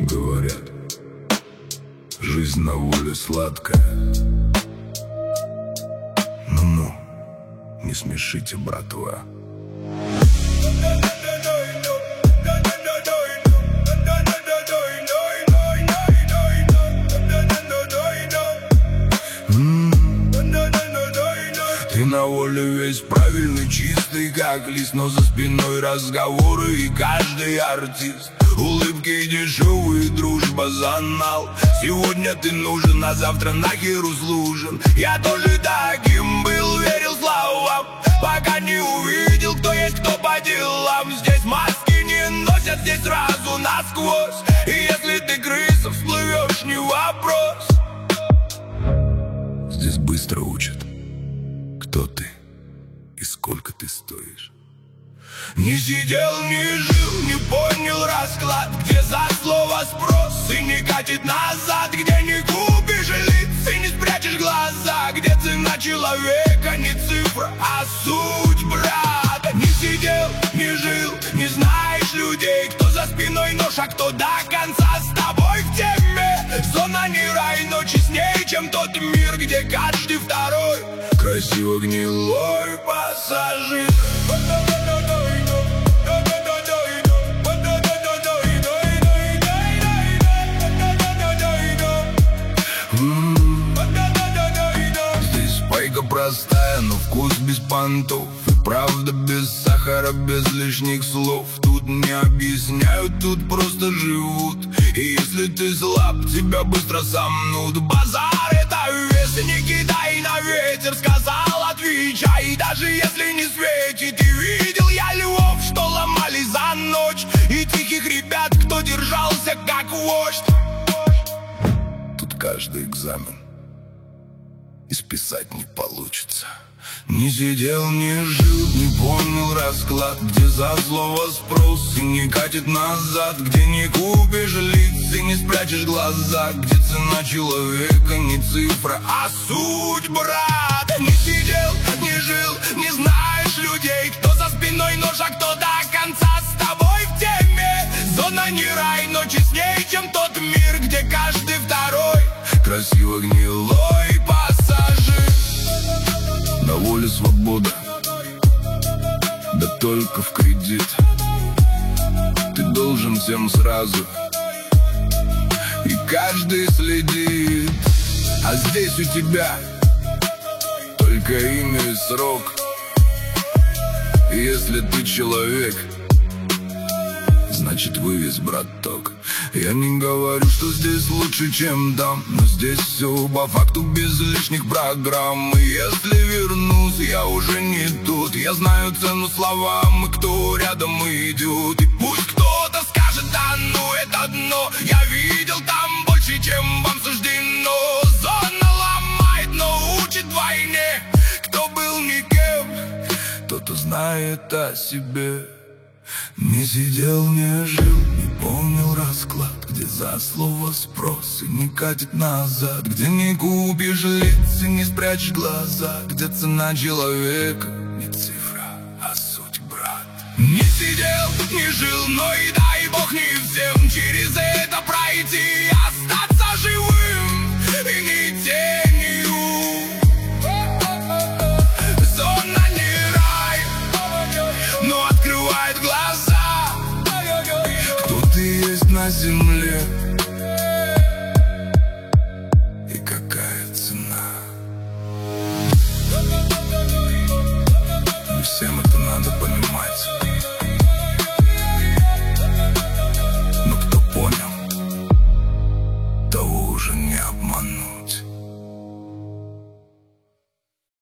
Говорят, жизнь на воле сладкая. Ну-ну, не смешите, братва. Ты на воле весь правильный, чистый, как лист, но за спиной разговоры и каждый артист. Улыбки дешевые, дружба за нал. Сегодня ты нужен, а завтра нахер услужен. Я тоже таким был, верил словам, пока не увидел, кто есть кто по делам. Здесь маски не носят, здесь сразу насквозь. И если ты крыса, всплывешь, не вопрос. Здесь быстро учат, кто ты и сколько ты стоишь. Не сидел, не жил, не понял расклад, где за слово спрос и не катит назад, где не купишь лиц и не спрячешь глаза, где цена человека не цифра, а суть, брат. Не сидел, не жил, не знаешь людей, кто за спиной нож, а кто до конца с тобой в теме. Зона не рай, но честнее, чем тот мир, где каждый второй красиво гнилой пассажир. Здесь пайка простая, но вкус без понтов. И правда без сахара, без лишних слов. Тут не объясняют, тут просто живут. И если ты слаб, тебя быстро сомнут. Базар — это вес, не кидай на ветер. Сказал, отвечай, даже если не светит. И видел я львов, что ломались за ночь, и тихих ребят, кто держался как вождь. Тут каждый экзамен и списать не получится. Не сидел, не жил, не понял расклад, где за слово спрос и не катит назад, где не купишь лиц и не спрячешь глаза, где цена человека не цифра, а суть, брат. Не сидел, не жил, не знаешь людей, кто за спиной нож, а кто до конца с тобой в теме. Зона не рай, но честнее, чем тот мир, где каждый второй красиво гнилой пассажир. На воле свобода, да только в кредит. Ты должен всем сразу, и каждый следит. А здесь у тебя только имя и срок. И если ты человек, значит вывез, браток. Я не говорю, что здесь лучше, чем там, но здесь все по факту без лишних программ. И если вернусь, я уже не тут. Я знаю цену словам, и кто рядом идет. И пусть кто-то скажет, да ну это дно. Я видел там больше, чем вам суждено. Зона ломает, но учит войне. Кто был никем, тот узнает о себе. Не сидел, не жил, не помнил расклад, где за слово спрос и не катит назад, где не купишь лиц и не спрячешь глаза, где цена человека не цифра, а суть, брат. Не сидел, не жил, но и дай бог не всем через это пройти и остаться живым и не тенью. Зона не рай, но открывает глаза, кто ты есть на земле.